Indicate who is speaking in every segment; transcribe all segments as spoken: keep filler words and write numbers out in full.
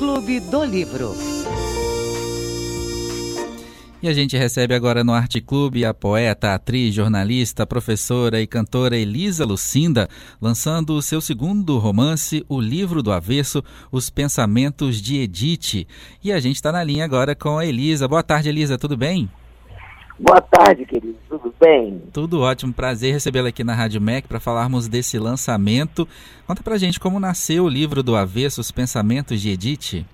Speaker 1: Clube do Livro.
Speaker 2: E a gente recebe agora no Arte Clube a poeta, atriz, jornalista, professora e cantora Elisa Lucinda, lançando o seu segundo romance, O Livro do Avesso, Os Pensamentos de Edith. E a gente está na linha agora com a Elisa. Boa tarde, Elisa, tudo bem?
Speaker 3: Boa tarde, querido, tudo bem?
Speaker 2: Tudo ótimo, prazer recebê-la aqui na Rádio M E C para falarmos desse lançamento. Conta pra gente como nasceu o Livro do Avesso, Os Pensamentos de Edith.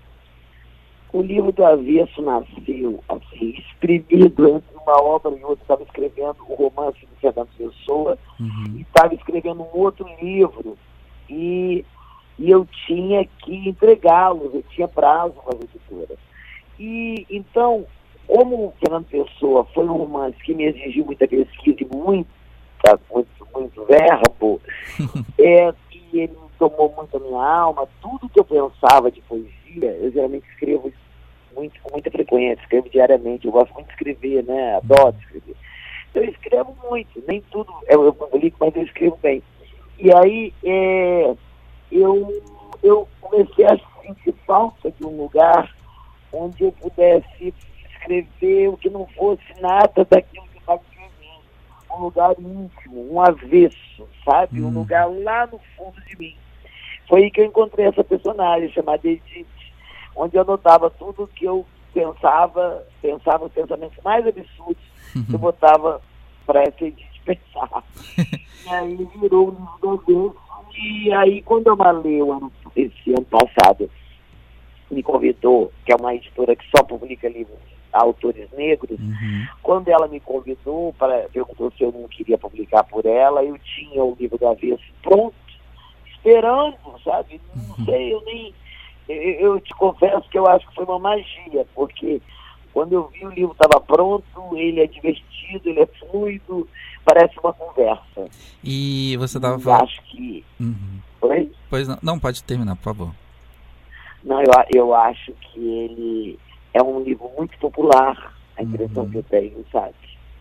Speaker 3: O Livro do Avesso nasceu, assim, espremido entre uma obra e outra. Estava escrevendo o romance do Fernando Pessoa, uhum. e estava escrevendo um outro livro, e, e eu tinha que entregá-los, eu tinha prazo com as editoras. E, então, como o Fernando Pessoa foi um romance que me exigiu muita pesquisa e muita, muito, muito verbo, é, e ele tomou muito a minha alma, tudo que eu pensava de poesia, eu geralmente escrevo muito, com muita frequência, escrevo diariamente, eu gosto muito de escrever, né, adoro escrever. Então eu escrevo muito, nem tudo eu, eu publico, mas eu escrevo bem. E aí é, eu, eu comecei a sentir falta de um lugar onde eu pudesse escrever o que não fosse nada daquilo que estava escrevendo. Um lugar íntimo, um avesso, sabe? Hum. Um lugar lá no fundo de mim. Foi aí que eu encontrei essa personagem chamada Edith, onde eu anotava tudo que eu pensava, pensava os pensamentos mais absurdos, uhum. que eu botava para essa Edith pensar. E aí virou o Livro do Avesso. E aí, quando eu malei esse ano passado, me convidou, que é uma editora que só publica livros a autores negros, uhum. quando ela me convidou, para perguntou se eu não queria publicar por ela, eu tinha o Livro do Avesso pronto, esperando, sabe? Não uhum. sei, eu nem... Eu, eu te confesso que eu acho que foi uma magia, porque quando eu vi o livro estava pronto, ele é divertido, ele é fluido, parece uma conversa.
Speaker 2: E você estava falando...
Speaker 3: acho que...
Speaker 2: Uhum.
Speaker 3: Oi?
Speaker 2: Pois não, não, pode terminar, por favor.
Speaker 3: Não, eu, eu acho que ele é um livro muito popular, a impressão uhum. que eu tenho, sabe?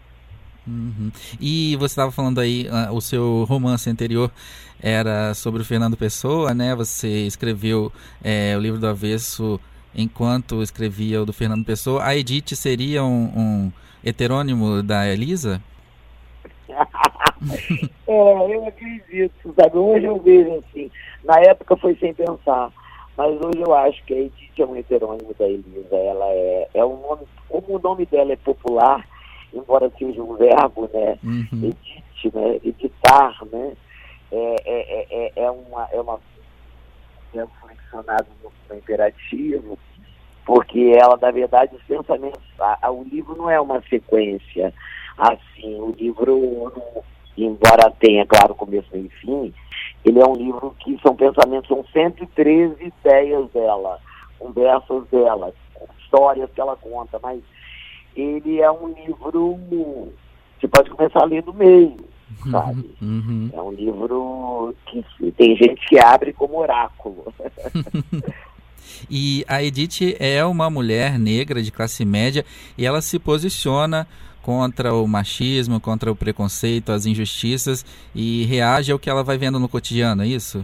Speaker 2: Uhum. E você estava falando aí, uh, o seu romance anterior era sobre o Fernando Pessoa, né? Você escreveu é, o Livro do Avesso enquanto escrevia o do Fernando Pessoa. A Edith seria um, um heterônimo da Elisa?
Speaker 3: É, eu acredito, sabe? Hoje eu vejo assim, na época foi sem pensar, mas hoje eu acho que a Edith é um heterônimo da Elisa. Ela é, é um nome, como o nome dela é popular, embora seja um verbo, né, uhum. edit, né, editar, né, é, é, é, é uma, é uma, é um flexionado no, no imperativo, porque ela, na verdade, os pensamentos, a, a, o livro não é uma sequência, assim, o livro, embora tenha, claro, começo, meio e fim, ele é um livro que são pensamentos, são cento e treze ideias dela, conversas dela, histórias que ela conta, mas ele é um livro, você pode começar a ler do meio, sabe? Uhum. É um livro que tem gente que abre como oráculo.
Speaker 2: E a Edith é uma mulher negra de classe média e ela se posiciona contra o machismo, contra o preconceito, as injustiças e reage ao que ela vai vendo no cotidiano, é isso?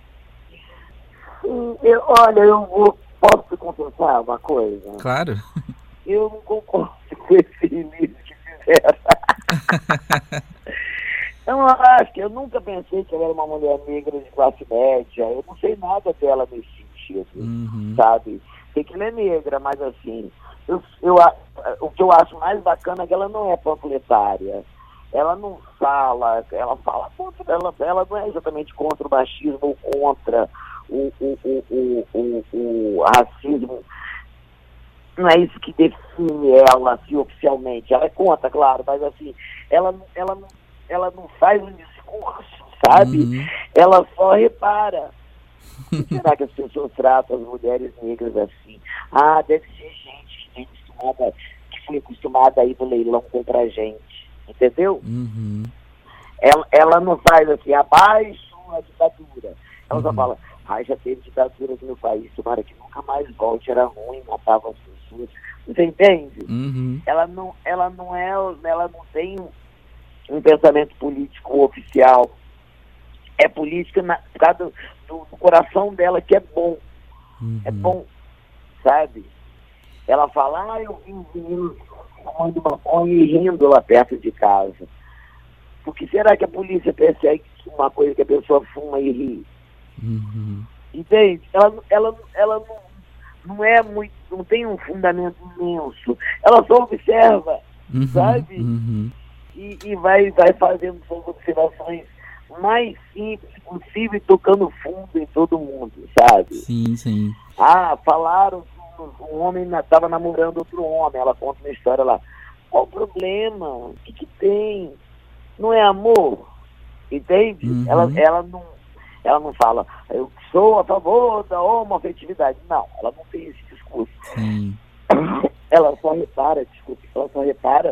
Speaker 3: Eu, olha, eu vou, posso te confessar uma coisa?
Speaker 2: Claro.
Speaker 3: Eu não concordo com esse início que fizeram. Eu acho que eu nunca pensei que ela era uma mulher negra de classe média. Eu não sei nada dela nesse sentido, uhum. sabe? Sei que ela é negra, mas assim, eu, eu, o que eu acho mais bacana é que ela não é panfletária. Ela não fala, ela fala contra, ela, ela não é exatamente contra o machismo ou contra o, o, o, o, o, o racismo. Não é isso que define ela, assim, oficialmente. Ela é contra, claro, mas assim, ela, ela, ela não faz um discurso, sabe? Uhum. Ela só repara. Será que as pessoas tratam as mulheres negras assim? Ah, deve ser gente que, acostumada, que foi acostumada a ir no leilão comprar gente, entendeu?
Speaker 2: Uhum.
Speaker 3: Ela, ela não faz assim, abaixo a ditadura. Ela uhum. só fala, ah, já teve ditadura no meu país, tomara que nunca mais volte, era ruim, matava as pessoas. Você entende?
Speaker 2: Uhum.
Speaker 3: Ela não, ela não é, ela não tem um pensamento político oficial. É política na, por causa do, do, do coração dela, que é bom. Uhum. É bom. sabe? Ela fala, ah, eu vi um menino fumando maconha e rindo lá perto de casa. Por que será que a polícia persegue uma coisa que a pessoa fuma e ri?
Speaker 2: Uhum.
Speaker 3: Entende? Ela, ela, ela não, não é muito, não tem um fundamento imenso. Ela só observa,
Speaker 2: Uhum.
Speaker 3: sabe?
Speaker 2: Uhum.
Speaker 3: E, e vai, vai fazendo suas observações mais simples possível e tocando fundo em todo mundo, sabe?
Speaker 2: Sim, sim.
Speaker 3: Ah, falaram que um homem estava namorando outro homem. Ela conta uma história lá. Qual o problema? O que, que tem? Não é amor? Entende?
Speaker 2: Uhum.
Speaker 3: Ela, ela, não, ela não fala, eu sou a favor da homoafetividade. Não, ela não tem esse discurso.
Speaker 2: Sim.
Speaker 3: Ela só repara, desculpe, ela só repara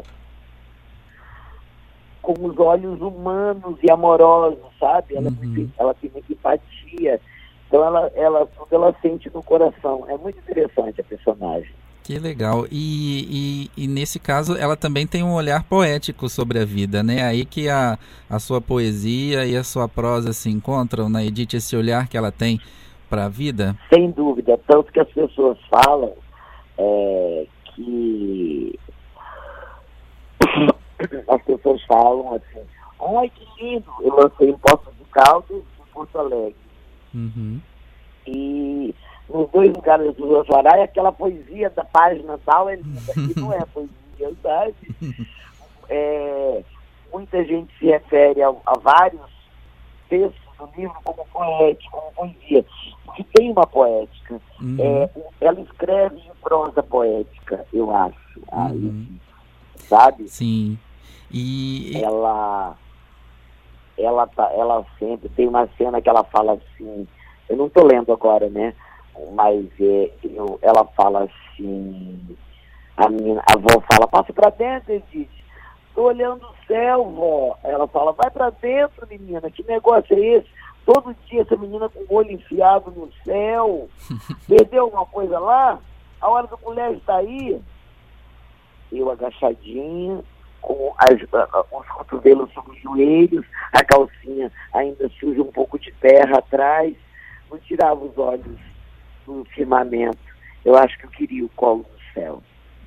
Speaker 3: com os olhos humanos e amorosos, sabe? Ela,
Speaker 2: Uhum.
Speaker 3: é muito, ela tem muita empatia. Então ela, ela, tudo ela sente no coração. É muito interessante a personagem.
Speaker 2: Que legal. E, e, e nesse caso ela também tem um olhar poético sobre a vida, né? Aí que a, a sua poesia e a sua prosa se encontram, na Edith, esse olhar que ela tem para a vida?
Speaker 3: Sem dúvida. Tanto que as pessoas falam é, que... As pessoas falam assim, ai que lindo, eu lancei em Poços de Caldas e Porto Alegre.
Speaker 2: Uhum.
Speaker 3: E nos dois lugares do Rio Soarai, aquela poesia da página tal é linda, e não é poesia, sabe? É, muita gente se refere a, a vários textos do livro como poético, como poesia, porque tem uma poética.
Speaker 2: Uhum.
Speaker 3: É, ela escreve em prosa poética, eu acho,
Speaker 2: Uhum.
Speaker 3: aí, sabe?
Speaker 2: Sim. E
Speaker 3: ela ela tá, ela sempre tem uma cena que ela fala assim, eu não tô lendo agora, né? Mas é, eu, ela fala assim, a minha a avó fala, passa pra dentro, Edith. Tô olhando o céu, vó. Ela fala, vai pra dentro, menina, que negócio é esse? Todo dia essa menina com o olho enfiado no céu. Perdeu alguma coisa lá? A hora do colégio tá aí. Eu agachadinha, com as, os cotovelos sobre os joelhos, a calcinha ainda suja um pouco de terra atrás, não tirava os olhos do firmamento. Eu acho que eu queria o colo do céu.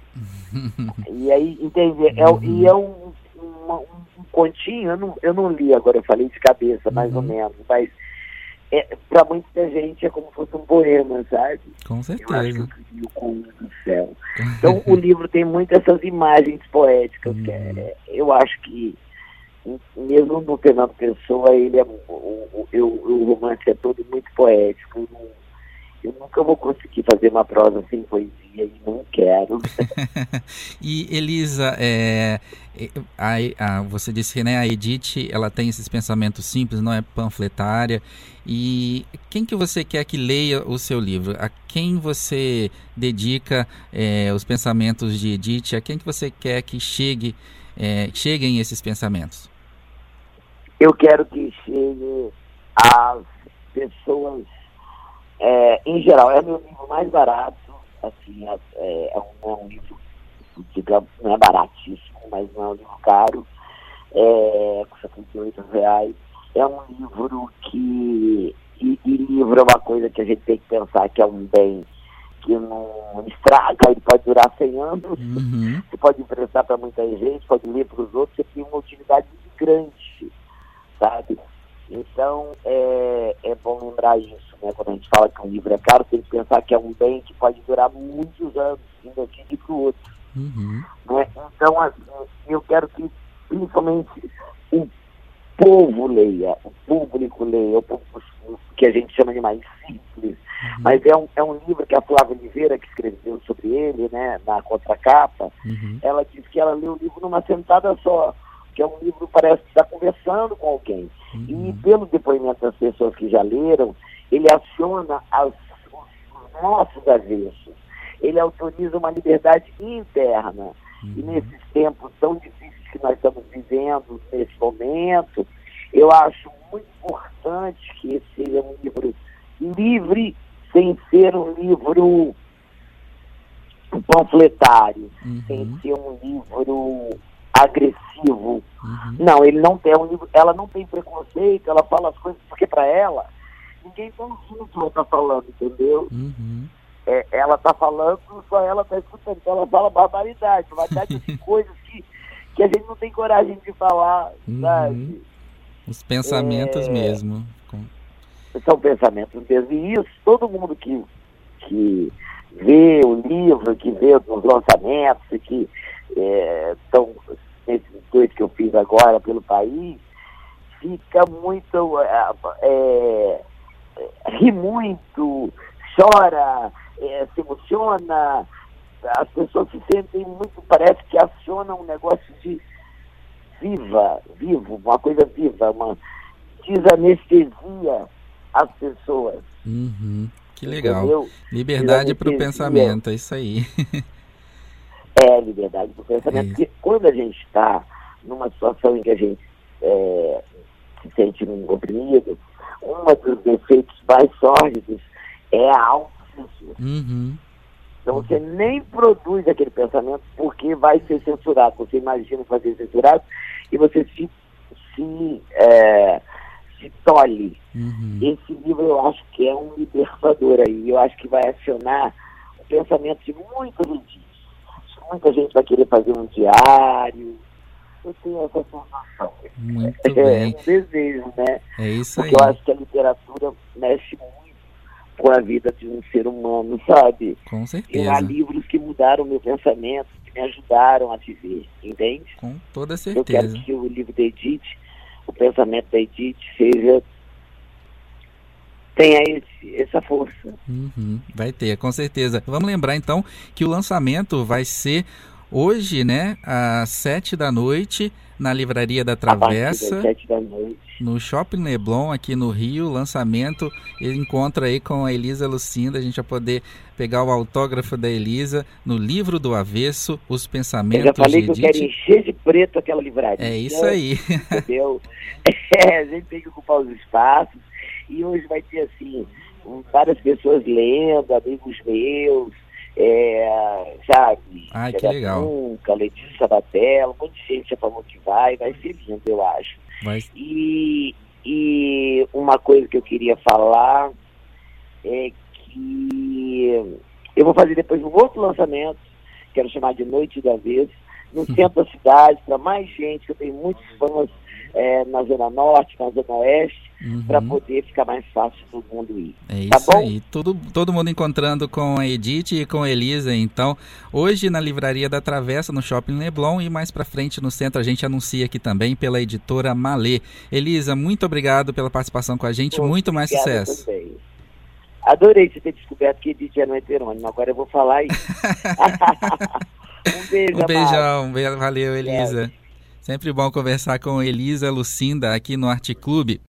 Speaker 3: E aí, entende? É,
Speaker 2: Uhum.
Speaker 3: E é um, um, um continho, eu não, eu não li agora, eu falei de cabeça, mais
Speaker 2: Uhum.
Speaker 3: ou menos, mas é, para muita gente é como se fosse um poema, sabe?
Speaker 2: Com
Speaker 3: Eu acho que
Speaker 2: certeza.
Speaker 3: eu queria o colo do céu. Então o livro tem muitas essas imagens poéticas, que é, eu acho que mesmo no Fernando Pessoa, ele é, o, o, o, o romance é todo muito poético. Eu, não, eu nunca vou conseguir fazer uma prosa sem poesia e não quero.
Speaker 2: E Elisa, é, a, a, você disse que, né, a Edith ela tem esses pensamentos simples, não é panfletária. E quem que você quer que leia o seu livro? A quem você dedica é, os pensamentos de Edith? A quem que você quer que chegue, é, cheguem esses pensamentos?
Speaker 3: Eu quero que chegue às pessoas, é, em geral, é o meu livro mais barato, assim, é, é, um, é um livro, digamos, não é baratíssimo, mas não é um livro caro, é, custa trinta e oito reais. É um livro que, e, e livro é uma coisa que a gente tem que pensar que é um bem que não estraga, ele pode durar cem anos,
Speaker 2: Uhum.
Speaker 3: Você pode emprestar para muita gente, pode ler para os outros, você tem uma utilidade muito grande, sabe? Então, é, é bom lembrar isso, né? Quando a gente fala que um livro é caro, tem que pensar que é um bem que pode durar muitos anos, indo aqui e para o outro.
Speaker 2: Uhum.
Speaker 3: Né? Então, assim, eu quero que, principalmente, o povo leia, o público leia, o público que a gente chama de mais simples. Uhum. Mas é um, é um livro que a Flávia Oliveira, que escreveu sobre ele, né, na contracapa,
Speaker 2: uhum.
Speaker 3: ela disse que ela leu o livro numa sentada só, que é um livro que parece estar conversando com alguém. Uhum. E pelo depoimento das pessoas que já leram, ele aciona as, os nossos avessos. Ele autoriza uma liberdade interna. Uhum. E nesses tempos tão difíceis que nós estamos vivendo, nesse momento, eu acho muito importante que esse seja um livro livre, sem ser um livro panfletário, uhum. sem ser um livro agressivo. Uhum. Não, ele não tem um livro, ela não tem preconceito, ela fala as coisas porque para ela ninguém está ouvindo o que ela está falando, entendeu?
Speaker 2: Uhum.
Speaker 3: é, ela está falando, só ela está escutando. Então ela fala barbaridade, barbaridade de coisas que, que a gente não tem coragem de falar,
Speaker 2: uhum.
Speaker 3: sabe?
Speaker 2: Os pensamentos é... mesmo. Com...
Speaker 3: São pensamentos mesmo. E isso, todo mundo que, que vê o livro, que vê os lançamentos, que estão é, nesses dois que eu fiz agora pelo país, fica muito, é, é, ri muito, chora, é, se emociona, as pessoas se sentem muito, parece que acionam um negócio de viva, vivo, uma coisa viva, uma desanestesia as pessoas.
Speaker 2: Uhum, que legal.
Speaker 3: Entendeu?
Speaker 2: Liberdade para o pensamento, é isso aí.
Speaker 3: É, liberdade para o pensamento, é porque quando a gente está numa situação em que a gente é, se sente oprimido, um dos defeitos mais sórdidos é a autocensura.
Speaker 2: Uhum.
Speaker 3: Então você nem produz aquele pensamento porque vai ser censurado. Você imagina fazer censurado e você se, se, é, se tolhe.
Speaker 2: Uhum.
Speaker 3: Esse livro eu acho que é um libertador aí. Eu acho que vai acionar o pensamento de muita gente. Muita gente vai querer fazer um diário. Eu tenho essa sensação.
Speaker 2: Muito
Speaker 3: é,
Speaker 2: bem.
Speaker 3: É um desejo, né?
Speaker 2: É isso
Speaker 3: Porque
Speaker 2: aí.
Speaker 3: eu acho que a literatura mexe muito com a vida de um ser humano, sabe?
Speaker 2: Com certeza.
Speaker 3: E há livros que mudaram o meu pensamento, que me ajudaram a viver, entende?
Speaker 2: Com toda certeza.
Speaker 3: Eu quero que o livro da Edith, o pensamento da Edith, seja... tenha esse, essa força.
Speaker 2: Uhum, vai ter, com certeza. Vamos lembrar, então, que o lançamento vai ser hoje, né, às sete da noite, na Livraria da Travessa.
Speaker 3: Às sete da noite.
Speaker 2: No Shopping Leblon, aqui no Rio, lançamento. Ele encontra aí com a Elisa Lucinda. A gente vai poder pegar o autógrafo da Elisa no Livro do Avesso, Os Pensamentos de Edith.
Speaker 3: Eu já falei que eu quero encher de preto aquela livraria.
Speaker 2: É isso aí.
Speaker 3: Entendeu? É, a gente tem que ocupar os espaços. E hoje vai ter, assim, várias pessoas lendo, amigos meus, é, sabe?
Speaker 2: Ai, que legal.
Speaker 3: Nunca, Letícia Sabatella, um monte de gente já falou que vai, vai ser lindo, eu acho.
Speaker 2: Vai...
Speaker 3: E, e uma coisa que eu queria falar é que eu vou fazer depois um outro lançamento, quero chamar de Noite da Vez, no centro da cidade, para mais gente, que eu tenho muitos fãs é, na Zona Norte, na Zona Oeste, uhum. para poder ficar mais fácil todo mundo ir.
Speaker 2: É
Speaker 3: tá
Speaker 2: isso
Speaker 3: bom?
Speaker 2: aí, todo, todo mundo encontrando com a Edith e com a Elisa, então, hoje na Livraria da Travessa, no Shopping Leblon, e mais para frente no centro a gente anuncia aqui também pela editora Malê. Elisa, muito obrigado pela participação com a gente, Pô, muito mais sucesso.
Speaker 3: Também. Adorei você ter descoberto que Edith era um heterônimo, agora eu vou falar isso. Um beijo,
Speaker 2: Um beijão, um beijo, valeu, Elisa. É. Sempre bom conversar com Elisa Lucinda aqui no Arte Clube.